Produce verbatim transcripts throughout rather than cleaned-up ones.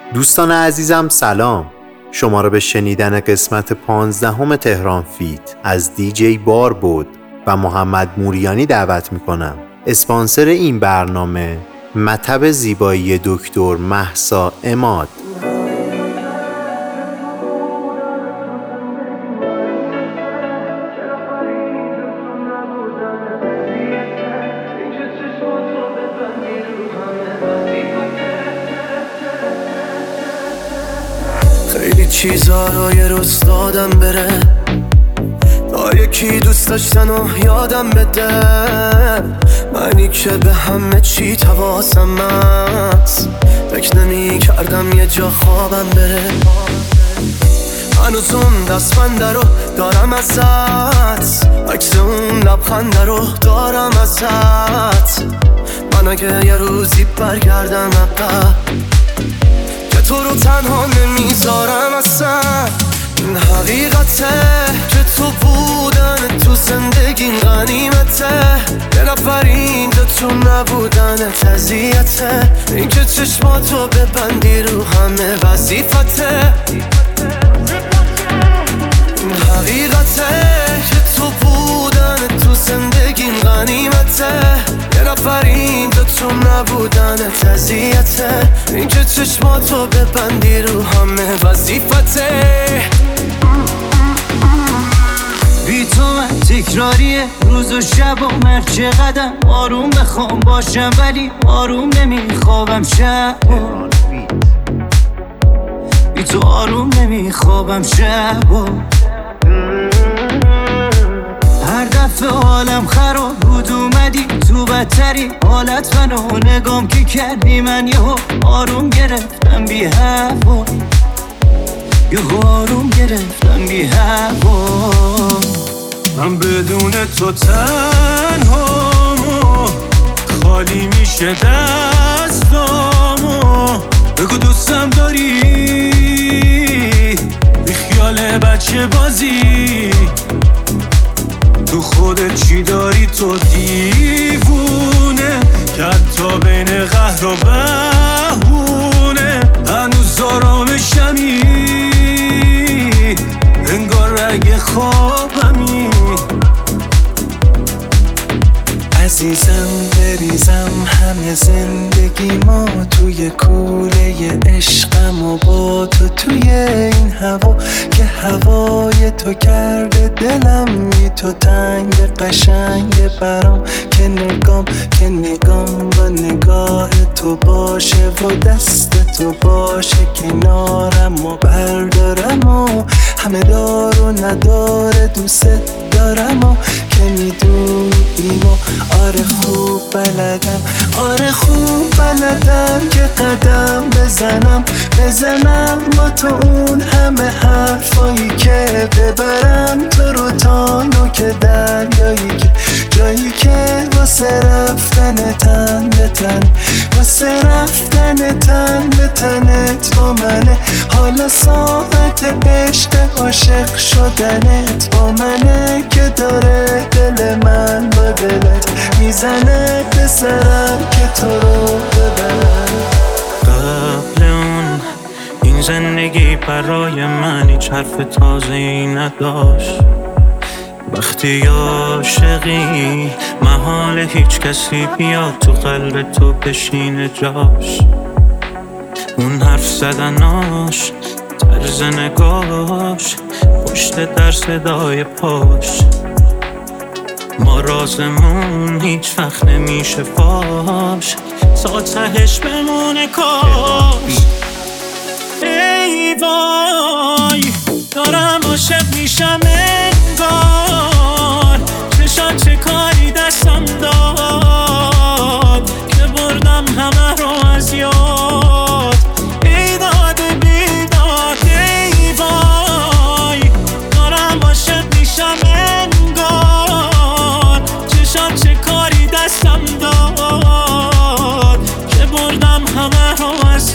دوستان عزیزم سلام، شما را به شنیدن قسمت پانزدهم تهران فیت از دیجی باربود و محمد موریانی دعوت می کنم. اسپانسر این برنامه مطب زیبایی دکتر مهسا عماد. خیلی چیزا رو یه روز دادم بره، تا یکی دوست داشتن و یادم بده. منی که به همه چی تواسم هست، فکر نمی کردم یه جا خوابم بره. هنوز اون دستبنده رو دارم ازت، عکس اون لبخنده رو دارم ازت. من اگه یه روزی برگردم عقب، تو رو تنها نمیذارم اصلا. این حقیقته که تو بودن تو زندگی غنیمته، یه نفر اینجا تو نبودن اذیته. این که چشماتو ببندی رو همه وظیفته. این حقیقته که تو بودن تو زندگی غنیمته، یه نفر اینجا تو نبودن اذیته. این که چشماتو ببندی رو همه وظیفته. بی تو من تکراریه روز و شب و مرچ قدم. آروم بخوام باشم ولی آروم نمیخوابم شب. بی تو آروم نمیخوابم شب. هر دفعه حالم خراب بود اومدی تو بدتری حالت. منو نگام که کردی من یهو آروم گرفتم بی هوا. یهو آروم گرفتم بی هوا. من بدون تو تنهامو، خالی میشه دستامو. بگو دوستم داری، بی خیال بچه بازی. تو خودت چی داری تو دیوونه، که حتی بین قهر و بهونه هنوز آرامشمی. انگار رگ خوابمی. عزیزم بریزم همه زندگی ما توی کوله عشقم و با تو توی این هوا، که هوای تو کرده دلم بی تو تنگ قشنگ برام. که نگام که نگام با نگاه تو باشه و دست تو باشه کنارم و بردارم و همه دار و نداره دوست دارم و که میدونی اینو. آره خوب بلدم، آره خوب بلدم که قدم بزنم بزنم با تو اون همه حرفایی که ببرم تو رو تا نوک دریایی، که جایی که واسه رفتن تن به تن، واسه رفتن تن به تنت با منه. حالا ساعت عشق عاشق شدنت با منه، که داره دل من با دلت میزنه به سرم که تو رو ببرم. قبل اون این زندگی برای من هیچ حرف تازه‌ای نداشت. وقتی عاشقی محال هیچ کسی بیاد تو قلب تو بشینه جاش. اون حرف زدناش، طرز نگاش، پشت در صدای پاش. ما رازمون هیچ وقت نمیشه فاش، تا تهش بمونه کاش. ای وای دارم عاشق میشم انگار، چشان چه کاری دستم داد که بردم همه رو از یاد. ای داد بیداد ای وای دارم عاشق میشم انگار، چشان چه کاری دستم داد که بردم همه رو از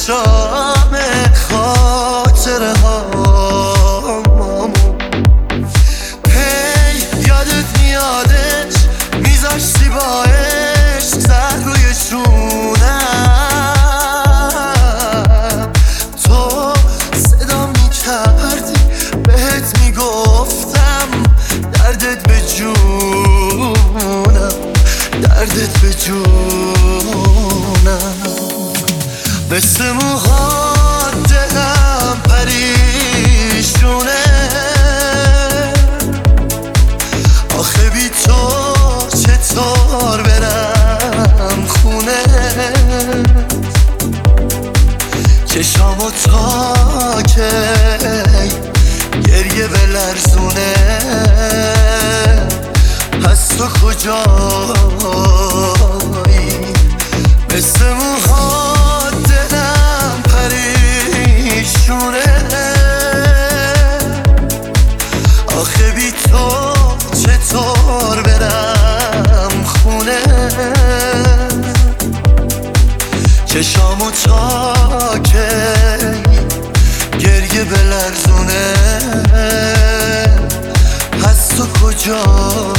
شام خاطره هامو هی یادت میادش میذاشتی باش سر روی شونم تو صدا میکردی بهت میگفتم دردت به جونم دردت به جونم مثل موهات دلم پریشونه آخه بی تو چطور برم خونه چشامو تا که گریه بلرزونه پس تو کجایی مثل موهات دلم پریشونه آخه بی تو چطور برم خونه چشامو تا که گریه بلرزونه پس تو کجایی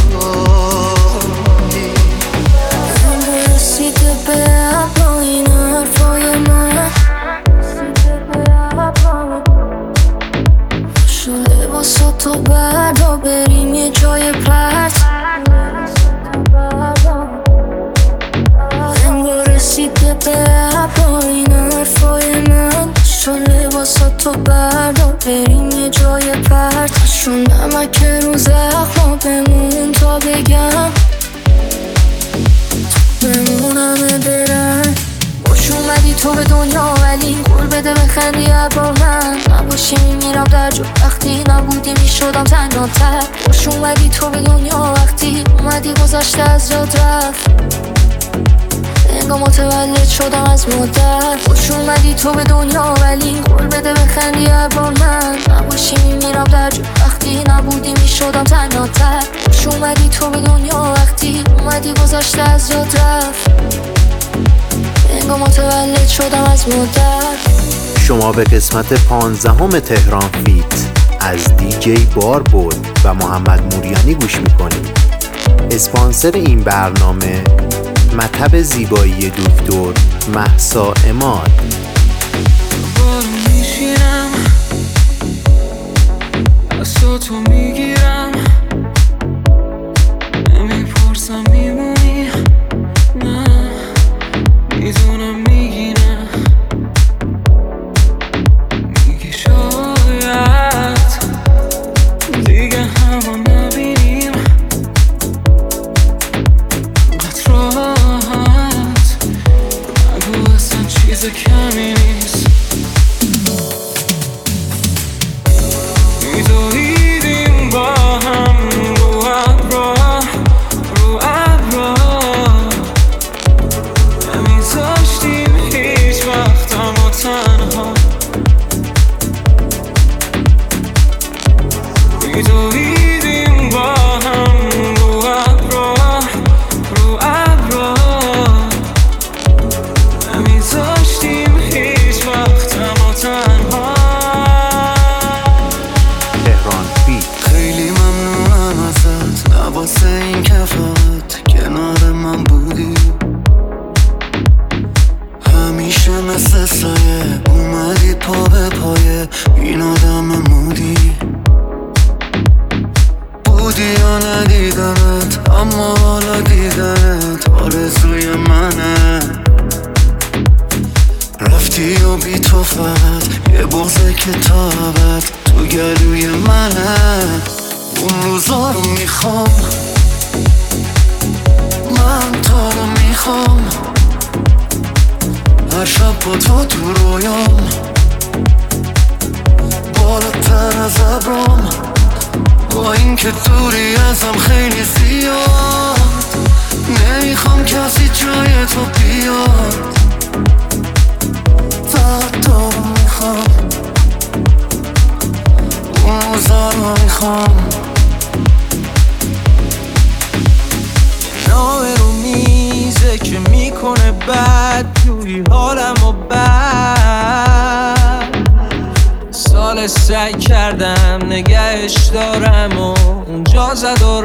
رسیده به ابرا این حرفای من شو لباساتو بردار بریم یه جای پرت انگار رسیده به ابرا این حرفای من شو لباساتو بردار بریم یه جای پرت شو نمک رو زخما بمون تا بگم بمونمه برن خوش اومدی تو به دنیا ولی قول بده بخندی ابرا من نباشی میمیرم در جو وقتی نبودی میشدم تنها تر خوش اومدی تو به دنیا وقتی اومدی گذشته از یاد رفت انگار متولد شدم از مدت خوش اومدی تو به دنیا ولی قول بده بخندی ابرا من نباشی میمیرم در جو وقتی نبودی میشدم تنها تر خوش اومدی تو به دنیا وقتی اومدی گذشته از یاد رفت انگار متولد شدم از مدت شما به قسمت پانزدهم تهران فیت از دیجی بار بود و محمد موریانی گوش میکنید. اسپانسر این برنامه مطب زیبایی دکتر مهسا عماد. بارو میشینم از تو تو میگیرم نمیپرسم میمونی نه میدونم میگی نه میگی شاید دیگه همو نبینیم قد راحت نگو اصلا چیز کمی نیست میدویدیم با هم رو ابرا رو ابرا نمیذاشتیم هیچ وقتمو تنها میدویدیم با هم رو ابرا رو ابرا نمیذاشتیم هیچ وقتمو تنها تهران فیت. خیلی ممنونم ازت نه واسه این که فقط کنار من بودی همیشه مثل سایه اومدی پا به پایه این آدم مودی بودی یا ندیدمت اما حالا دیدنت آرزوی منه رفتی و بی تو فقط یه بغض کتابت تو گلوی منه اون روزا رو میخوام من تو رو میخوام هر شب با تو تو رویام بالاتر از ابرام با این که دوری ازم خیلی زیاد نمیخوام کسی جای تو بیاد فقط تو رو میخوام اون روزا رو میخوام نامه رو میزه که میکنه بد جوری حالم و بد بار سعی کردم نگهش دارم و اونجا زد و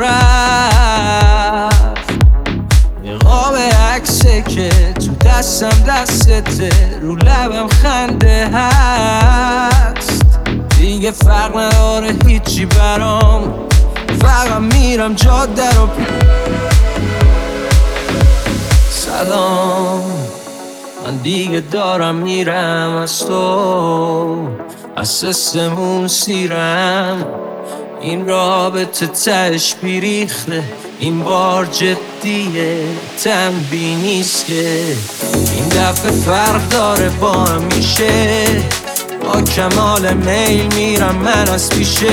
رفت. یه قاب عکسه که تو دستم دستته، رو لبم خنده هست. دیگه فرق نداره هیچی برام، فقط میرم جاده رو پی. سلام، من دیگه دارم میرم از تو، از سستمون سیرم. این رابطه تهش بیریخته، این بار جدیه، تنبیه نیست که این دفعه فرق داره با همیشه. با کمال میل میرم من از پیشت،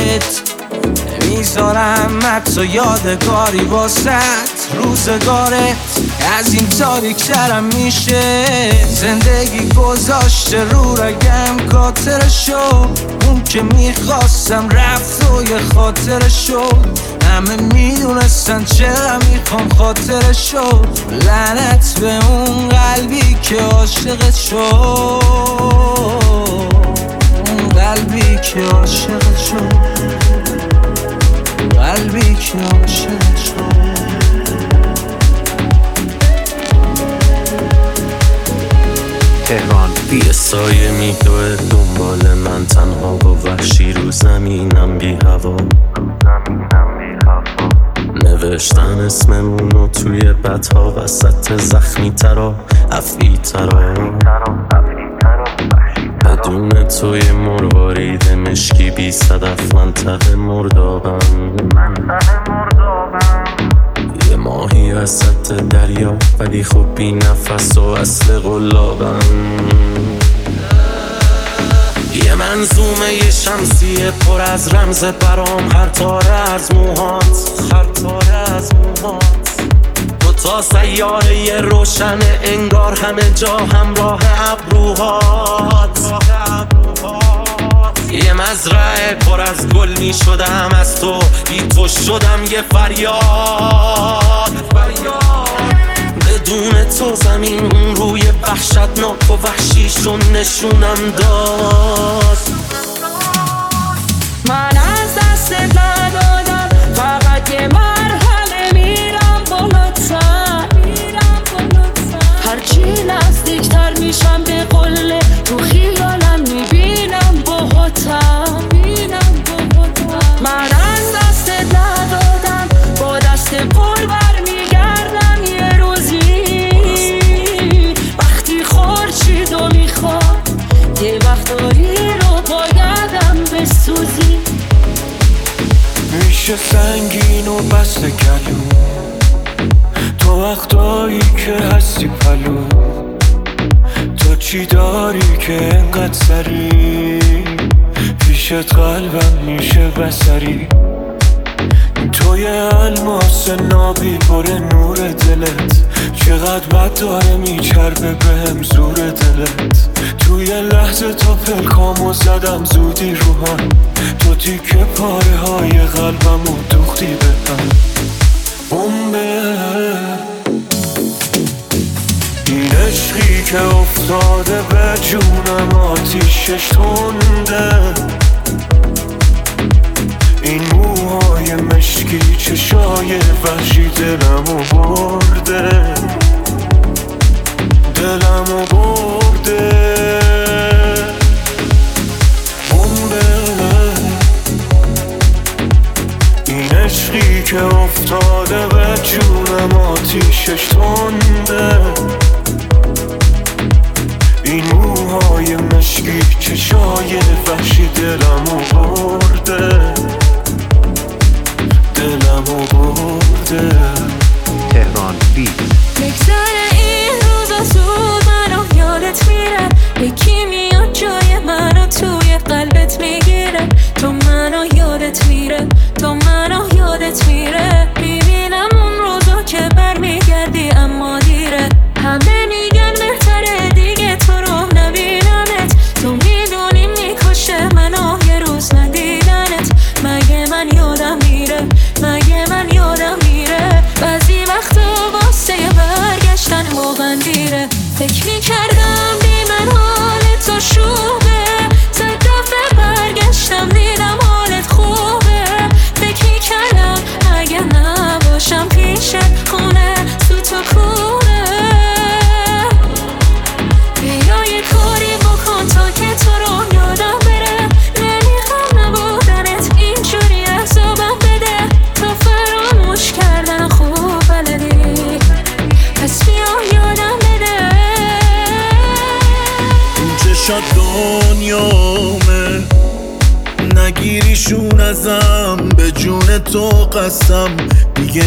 نمیذارم حتی یادگاری واسط. روزگارت از این تاریک‌ترم میشه، زندگی گذاشته رو رگم خاطرشو. اون که میخواستم رفت و یه خاطرشو، همه میدونستن چرا میخوام خاطرشو. لعنت به اون قلبی که عاشقت شد، اون قلبی که عاشقت شد، قلبی که عاشقت شد. تهران یه سایه میدوه دنبال من، تنها و وحشی رو زمینم بی هوا. نوشتن اسممونو توی بدها، وسط زخمی ترا افعی ترا. بدون توی مروارید مشکی بی صدف منطقه مردابم. یه ماهی وسط دریا ولی خب بی نفس و اصل قلابم. یه منظومه یه شمسیه پر از رمز برام، هر تاره از موهات، هر تاره از موهات. دو تا سیاره یه روشنه انگار همه جا همراه ابروهات. یه مزرعه پر از گل می شدم از تو، بی تو شدم یه فریاد فریاد. بدون تو زمین اون روی وحشتناک و وحشیشون نشونم داد. من از دست ندادم، فقط یه مرحله میرم بالاتر. هرچی نزدیکتر میشم به قله، تو خیالم میبینم باهاتم. من از دست ندادم، با دست پر برمیگردم یه روزی. وقتی خورشیدو میخواد، یه وقتایی رو بایدم بسوزی. میشه سنگین و بست گلو، تو وقتایی که هستی پلو. تو چی داری که انقدر سری، پیشت قلبم میشه بسری. تو یه الماس نابی پر نور دلت، چقدر بد داره میچربه بهم زور دلت. توی لحظه تا پلکامو زدم زودی روحان، تو تیکه پاره های قلبمو دوختی بهم. بمبه این عشقی که افتاده به جونم، آتیشش تنده. این موهای مشکی چشای وحشی دلمو برده، دلمو برده. بمبه این عشقی که افتاده به جونم، آتیشش تنده. این موهای مشکی چشای وحشی دلمو برده، دلمو برده. تهران بیت. بگذره این روزا زود، منو یادت میره. یکی میاد جای منو توی قلبت میگیره. تو منو یادت میره، تو منو یادت میره. میبینم اون روزا که برمیگردی اما دیره. همه میگن بهتره دیگه تو رو نبینمت. تو میدونی میکشه منو یه روز ندیدنت. مگه من یادم میره، مگه من یادم میره. بعضی وقتا واسه برگشتن واقعا دیره. فکر میکردم بی من حال تو شوبه، صد دفعه بر چشات دنیامه، نگیریشون ازم، به جون تو قسم دیگه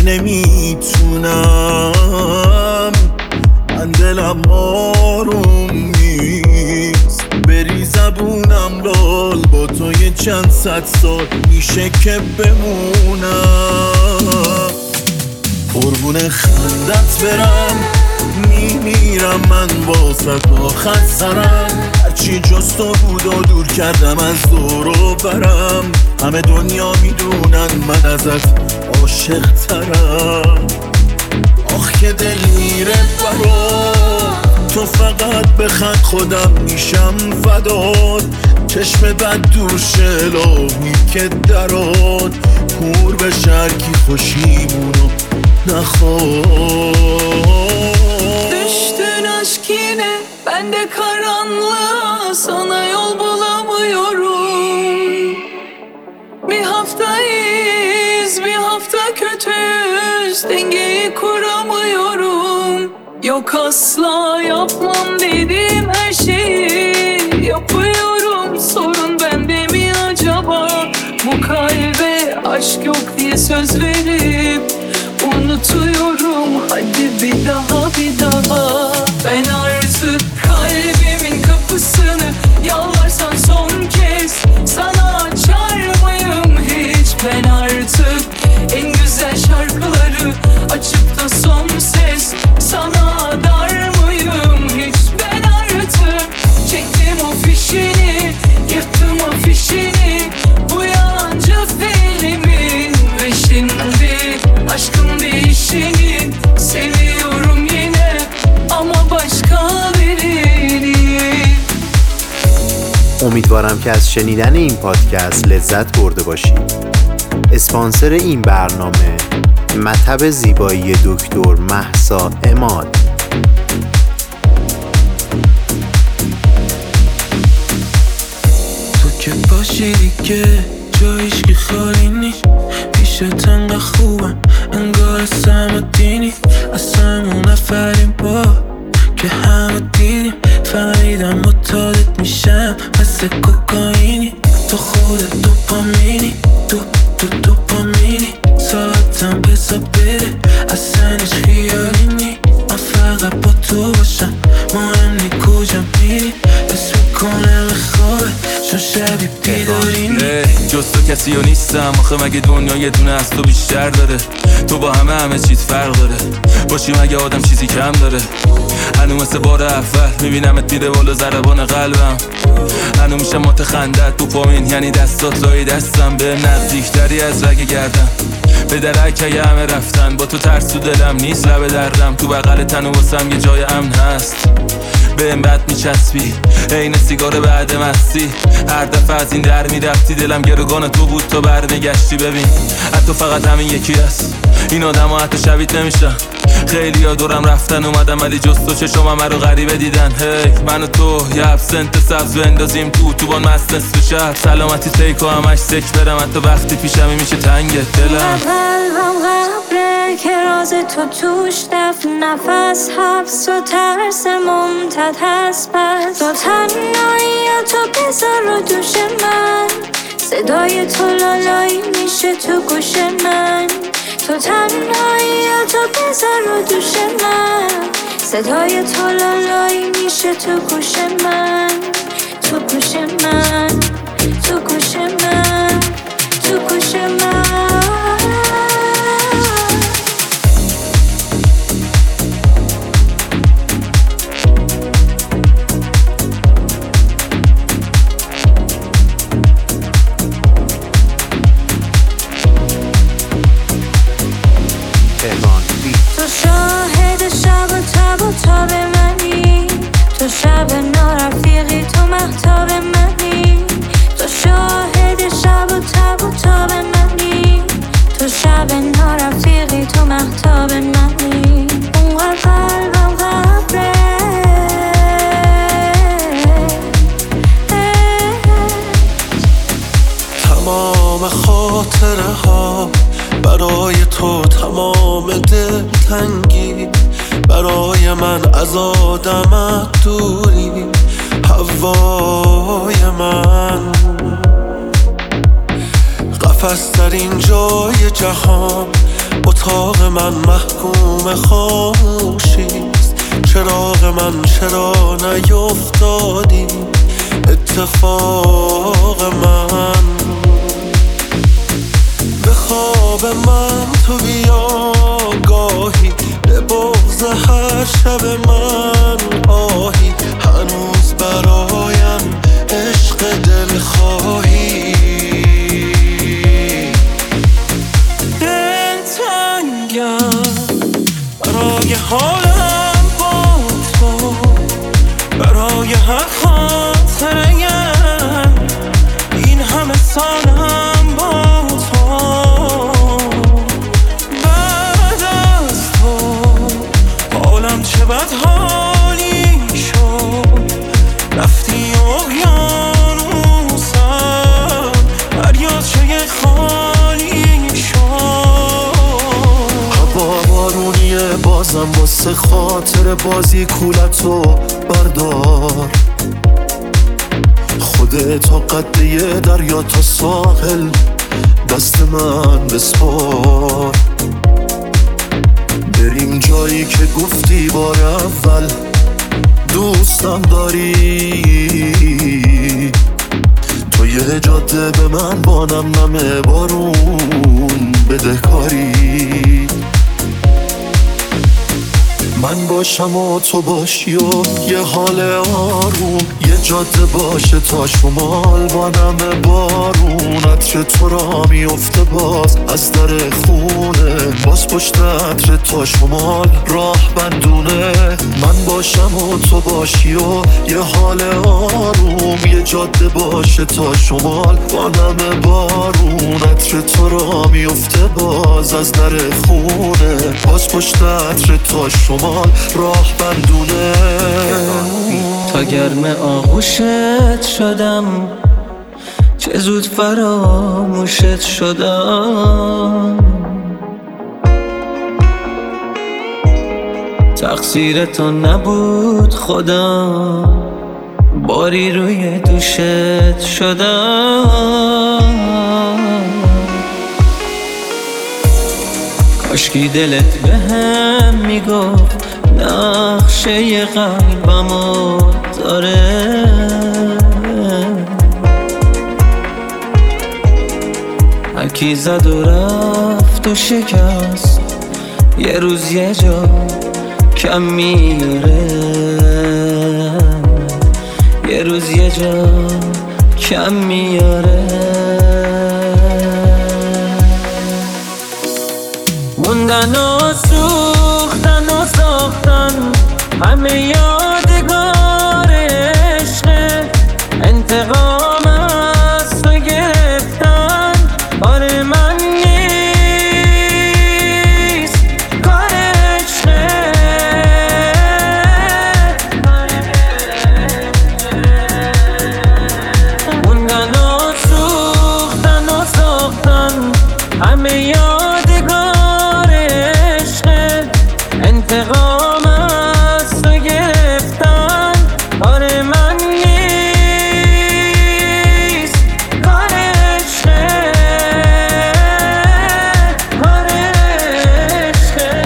نمیتونم. من دلم آروم نیست، بری زبونم لال، با تو یه چند صد سال میشه که بمونم. قربون خندت برم، میمیرم من واسه آخر سرم. هرچی جز تو بود و دور کردم از دور و برم. همه دنیا میدونن من ازت عاشق ترم. آخ که دل میره برا تو، فقط بخند خودم میشم فدات. چشم بد دور شلاهی که درات، کور به شرکی خوشیمونو نخواد. Düştün aşk yine, ben de karanlığa, sana yol bulamıyorum. Bir haftayız, bir hafta kötüyüz, dengeyi kuramıyorum. Yok asla yapmam dediğim her şeyi yapıyorum. Sorun bende mi acaba? Bu kalbe aşk yok diye söz verip unutuyorum. Hadi bir daha bir daha. Ben artık kalbimin kapısını yalvarsan son kez sana açar mıyım hiç? Ben artık en güzel şarkıları açıp da son ses sana dar mıyım hiç? Ben artık çektim o fişini, yırttım o fişini, bu yalancı filmin. Ve şimdi aşkın değişini seviyorum yine, ama başka birini. امیدوارم که از شنیدن این پادکست لذت برده باشید. اسپانسر این برنامه مطب زیبایی دکتر مهسا عماد. تو که باشی دیگه جایش که خالی نیست، پیشت انقدر خوبم انگار سمتینی. از همون نفریم با که همه دیدیم، فهمیدم متعادت میشم مثل کوکائینی. تو خودت دوپامینی، تو تو دوپامینی، ساعتم بسا بره اصلا هیچ خیالی نی. من فقط با تو باشم، مهم نی کجا میری، اسم کنم خوابه چون شبی بیداری نی. جز تو کسی رو نیستم، آخه مگه دنیا یه دونه از تو بیشتر داره؟ تو با همه همه چیز فرق داره، باشی مگه آدم چیزی کم داره؟ هنو مثل بار اول میبینمت میره بالا ضربان قلبم. هنو میشه مات خندت دوپامین، یعنی دستات لای دستم، به نزدیکتری از رگ گردم. به درک اگه همه رفتن، با تو ترس تو دلم نیست لب دردم. تو بغل تن و واسم یه جای امن هست، به این بد میچسبی عین سیگار بعد مستی. هر دفعه از این در میرفتی دلم گروگان تو بود، تو برمیگشتی. ببین حتی فقط همین یکی هست، این آدم ها حتی شبیت نمیشن. خیلی ها دورم رفتن اومدم، ولی جز تو چشم همه رو غریبه دیدن. هی من و تو یه ابسنت سبز بندازیم تو تو بان مست نصف شهر. سلامتی تیکو همش سک برم، حتی وقتی پیشمی میشه تنگ دلم. قلبم قبله که راز تو توش دفن، نفس حبس و ترس ممتد هست. پس تو تنهایی تو بذار رو دوش من، صدای تو لالایی میشه تو گوش من. تو تنهایی تو بذار رو دوش من، صدای تو لالایی میشه تو گوش من. تو گوش من، تو گوش من، تو گوش من. تو شاهد شب و تب و تاب منی، تو شب نارفیقی، تو مهتاب منی. تو شاهد شب و تب و تاب منی، تو شب نارفیقی، تو مهتاب منی. اونقدر قلبم قبره تمام خاطره ها برای تو، تمام دلتنگی برای من از آدمت دوری. هوا این جای جهان اتاق من محکوم خاموشیست. چراغ من چرا نیفتادی اتفاق من؟ به خواب من تو بیا گاهی، به بغض هر شب من آهی. هنوز برایم عشق دل خواهی. دل تنگم برای حالم با تو، برای هر خاطره‌ام این همه سالم با تو. بعد از تو حالم چه بد حالی شد. رفتی اقیانوسم دریاچه خالی شد. هوا بارونیه بازم واسه خاطر بازی کولتو بردار. خوده تا قده دریا تا ساحل دست من بسپار. بریم جایی که گفتی بار اول دوستم داری. تو یه جاده به من با نم نم بارون بده کاری. من باشم و تو باشی و یه حال آروم، یه جاده باشه تا شمال با نم بارون. عطر تو را میفته باز از در خونه، باز پشت عطر تا شمال راه بندونه. من باشم و تو باشی و یه حال آروم، یه جاده باشه تا شمال با نم بارون. عطر تو را میفته باز از در خونه، باز پشت عطر تا شمال راه بندونه. تا گرم آغوشت شدم چه زود فراموشت شدم. تقصیر تو نبود خدا، باری روی دوشت شدم. کاشکی دلت به هم میگفت نقشه قلبمو داره. هر کی زد و رفت و شکست یه روز یه جا کم میاره. یه روز یه جا کم میاره. موندن و سوختن و ساختن همه یادگار عشقه. انتقام از تو گرفتن کار من نیست، کار عشقه. موندن و سوختن و ساختن همه یادگار عشقه. انتقام از تو گرفتن کار من نیست، کار عشقه، کار عشقه.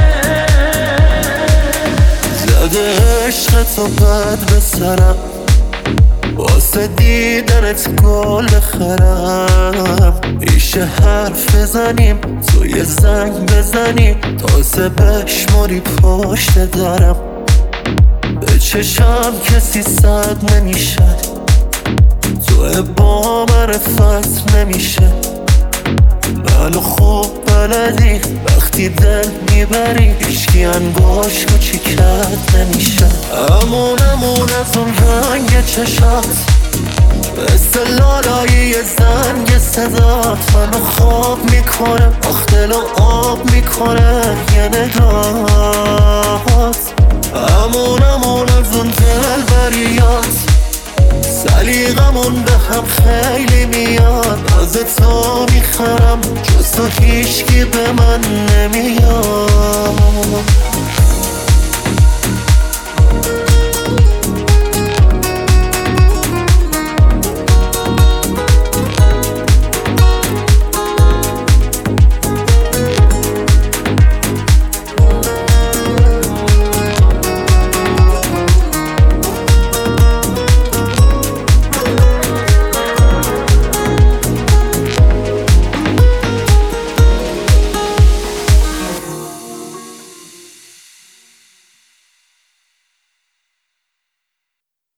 زده عشق تو بد به سرم، واسه دیدنت گل بخرم. میشه حرف بزنیم تو یه زنگ بزنی، تازه بشماری پشت درم. به چشم کسی صد نمیشه، تو با معرفت نمیشه. بلو خوب بلدی وقتی دل میبری، هیچکی انگاش کوچیکت نمیشه. امون امون از اون رنگ چشات، مثل لالایی زنگ صدات منو خواب میکنه. آخ دلو آب میکنه یه نگاهات. امون امون از اون دل بریات، سلیقمون به هم خیلی میاد. از تو میخرم جز تو هیچکی به من نمیاد.